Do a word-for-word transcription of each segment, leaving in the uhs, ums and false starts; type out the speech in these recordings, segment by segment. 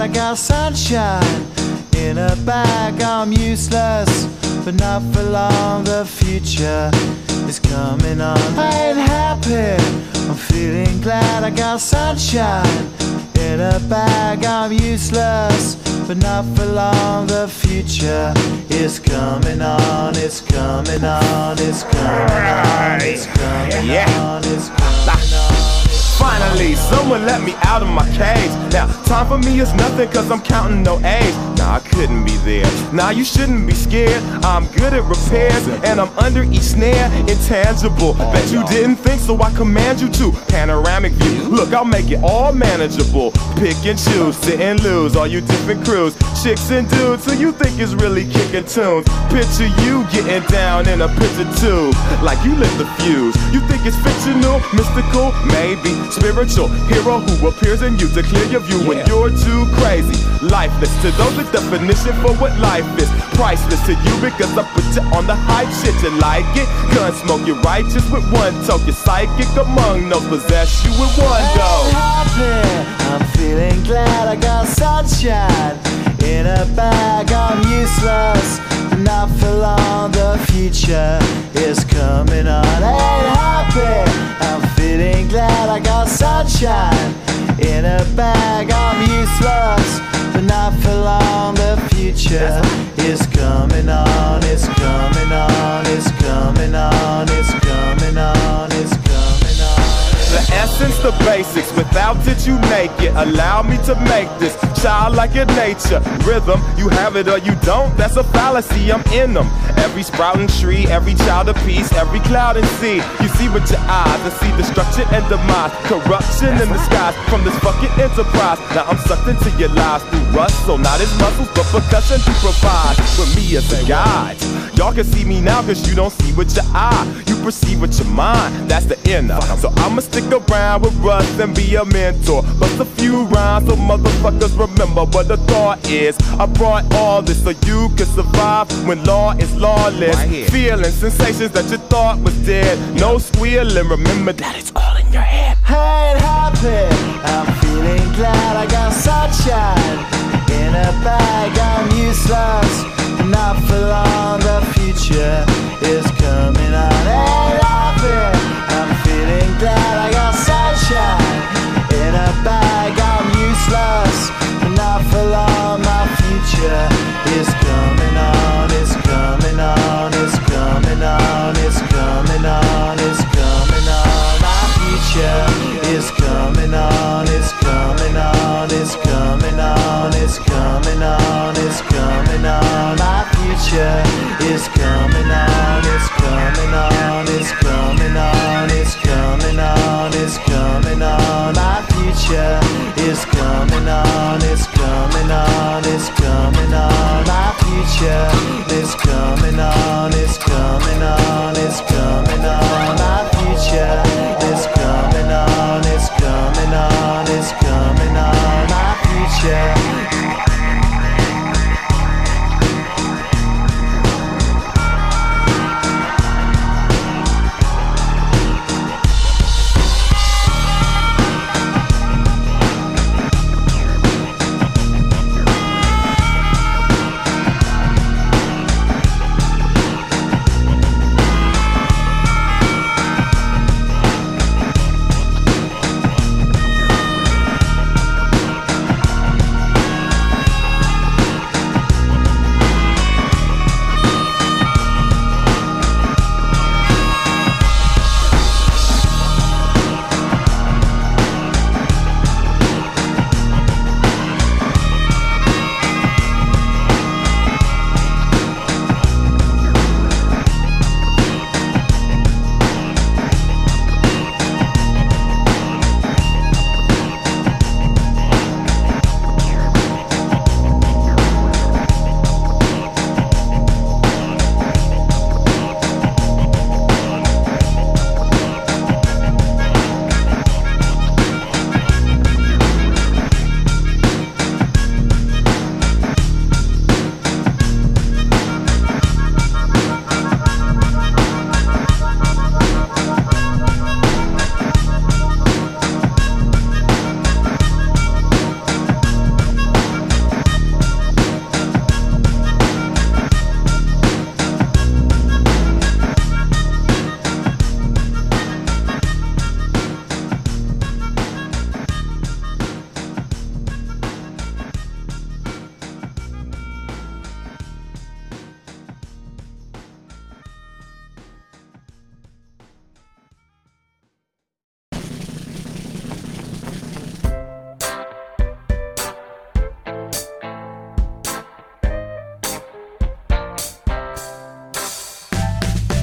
I got sunshine in a bag. I'm useless, but not for long. The future is coming on. I ain't happy, I'm feeling glad. I got sunshine in a bag. I'm useless, but not for long. The future is coming on. It's coming on. It's coming on. It's coming on. It's coming on. Finally, someone let me out of my cage. Now, time for me is nothing cause I'm counting no A's. Nah, I couldn't be there. Nah, you shouldn't be scared. I'm good at repairs and I'm under each snare. Intangible, bet you didn't think, so I command you to. Panoramic view, look, I'll make it all manageable. Pick and choose, sit and lose, all you different crews. Chicks and dudes who you think is really kicking tunes. Picture you getting down in a picture tube, like you lit the fuse. You think it's fictional, mystical, maybe spiritual hero who appears in you to clear your view when you're too crazy. Lifeless to those, the definition for what life is. Priceless to you because I put you on the hype shit. You like it? Gun smoke, you're righteous with one toe. You're psychic among those, possess you with one go. I'm happy, I'm feeling glad. I got sunshine in a bag. I'm useless, but not for long. The future is coming on. Ain't happy, I'm feeling glad. I got sunshine in a bag. I'm useless, but not for long. The future is coming on. It's coming on. It's coming on. It's coming on. It's coming on. The essence, the basics, without it you naked. Allow me to make this childlike in nature. Rhythm, you have it or you don't, that's a fallacy, I'm in them. Every sprouting tree, every child of peace, every cloud and sea. You see with your eyes and see destruction and demise. Corruption in the skies from this fucking enterprise. Now I'm sucked into your lives through rust, so not as muscles but percussion to provide for me as a guide. Y'all can see me now cause you don't see with your eye. You perceive with your mind, that's the inner. So I'ma stick around with Russ and be a mentor. Bust a few rhymes so motherfuckers remember what the thought is. I brought all this so you can survive when law is lawless. Feeling sensations that you thought was dead. No squealing, remember that it's all in your head. I ain't happy, I'm feeling glad. I got sunshine in a bag. I'm useless, not for long. The future is coming on. Ain't happy, I'm feeling glad. I got sunshine in a bag. I'm useless, not for long. My future is coming on. It's coming on. It's coming on. It's coming on. It's coming on. My future is coming on. It's coming on. It's coming on. It's coming on. It's coming on. My future is coming on. It's coming on. It's coming on. It's coming on. It's coming on. My future is coming on. It's coming on. It's coming on. My future is coming on. It's coming on. It's coming on. My future is coming on. It's coming on. It's coming on. My future.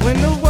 When the